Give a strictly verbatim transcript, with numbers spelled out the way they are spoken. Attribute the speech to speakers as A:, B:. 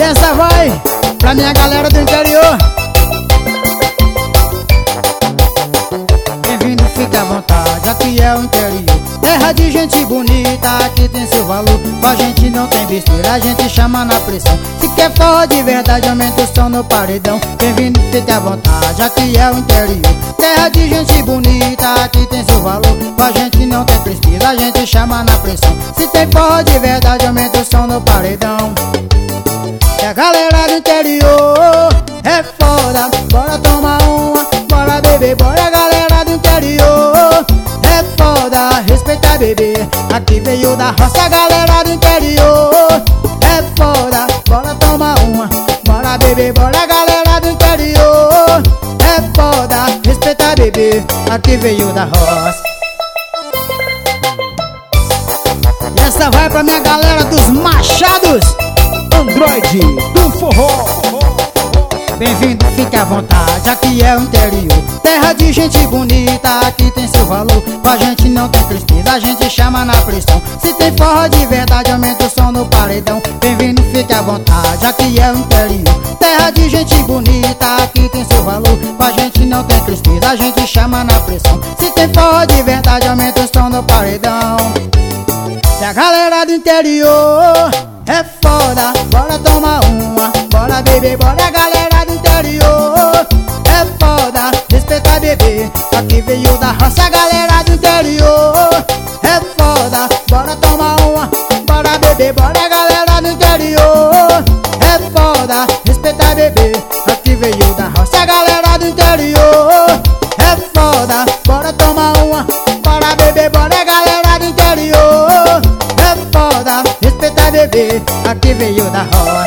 A: essa vai pra minha galera do interior. Bem-vindo, fica à vontade, aqui é o interior. Terra de gente bonita, aqui tem seu valor. Com a gente não tem besteira, a gente chama na pressão. Se quer forró de verdade, aumenta o som no paredão. Bem-vindo, fica à vontade, aqui é o interior. Terra de gente bonita, aqui tem seu valor. Com a gente não tem besteira, a gente chama na pressão. Se tem forró de verdade, aumenta o som no paredão. E a galera do interior é foda, bora tomar uma, bora beber, bora galera do interior é foda, respeita bebê, aqui veio da roça, a galera do interior é foda, bora tomar uma, bora beber, bora galera do interior é foda, respeita bebê, aqui veio da roça. E essa vai pra minha galera dos Machados, Android do forró. Bem-vindo, fique à vontade, aqui é o interior. Terra de gente bonita, aqui tem seu valor. Com a gente não tem tristeza, a gente chama na pressão. Se tem forró de verdade, aumenta o som no paredão. Bem-vindo, fique à vontade, aqui é o interior. Terra de gente bonita, aqui tem seu valor. Com a gente não tem tristeza, a gente chama na pressão. Se tem forró de verdade, aumenta o som no paredão. E a galera do interior é foda, bora tomar uma, bora beber, bora galera do interior é foda, respeita bebê, aqui veio da roça, a galera do interior é foda, bora tomar uma, bora beber, bora galera do interior é foda, respeita bebê, aqui veio da roça, a galera do interior é foda, bora tomar uma, bora beber, bora galera do interior é foda, respeita bebê, aqui veio da roça.